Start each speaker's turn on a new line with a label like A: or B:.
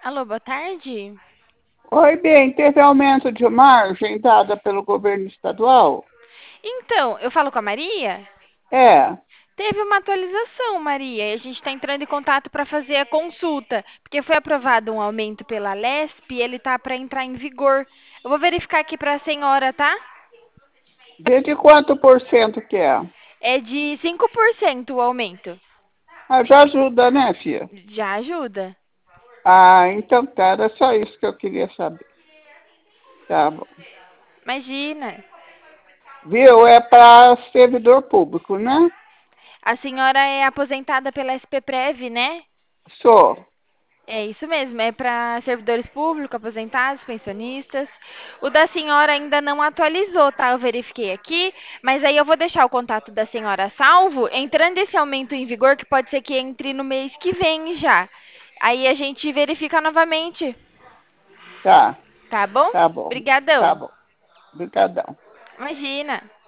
A: Alô, boa tarde.
B: Oi, bem, teve aumento de margem dada pelo governo estadual?
A: Então, eu falo com a Maria?
B: É,
A: Teve uma atualização, Maria, e a gente está entrando em contato para fazer a consulta, porque foi aprovado um aumento pela Lesp e ele tá para entrar em vigor. Eu vou verificar aqui para a senhora, tá?
B: de quanto por cento que é?
A: É de 5% o aumento.
B: Ah, já ajuda, né, filha?
A: Já ajuda.
B: Ah, então tá, era só isso que eu queria saber. Tá bom.
A: Imagina.
B: Viu? É para servidor público, né?
A: A senhora é aposentada pela SPPrev, né?
B: Sou.
A: É isso mesmo, é para servidores públicos, aposentados, pensionistas. O da senhora ainda não atualizou, tá? Eu verifiquei aqui, mas aí eu vou deixar o contato da senhora salvo, entrando esse aumento em vigor, que pode ser que entre no mês que vem já. Aí a gente verifica novamente,
B: Tá,
A: tá bom?
B: tá bom. Tá
A: Obrigadão.
B: bom. Obrigadão.
A: Imagina.